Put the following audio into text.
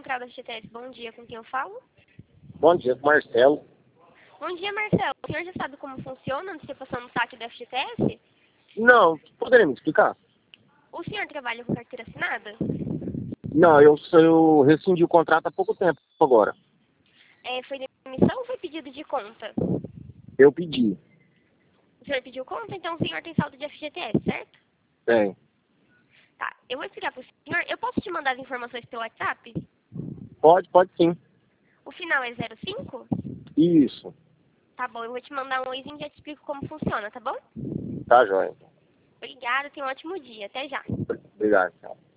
Central da FGTS, bom dia, com quem eu falo? Bom dia, Marcelo. Bom dia, Marcelo. O senhor já sabe como funciona a antecipação do saque da FGTS? Não, poderia me explicar? O senhor trabalha com carteira assinada? Não, eu rescindi o contrato há pouco tempo agora. Foi demissão ou foi pedido de conta? Eu pedi. O senhor pediu conta, então o senhor tem saldo de FGTS, certo? Tem. Tá, eu vou explicar para o senhor. Eu posso te mandar as informações pelo WhatsApp? Pode sim. O final é 05? Isso. Tá bom, eu vou te mandar um oizinho e já te explico como funciona, tá bom? Tá, joia. Obrigada, tenha um ótimo dia. Até já. Obrigado, tchau.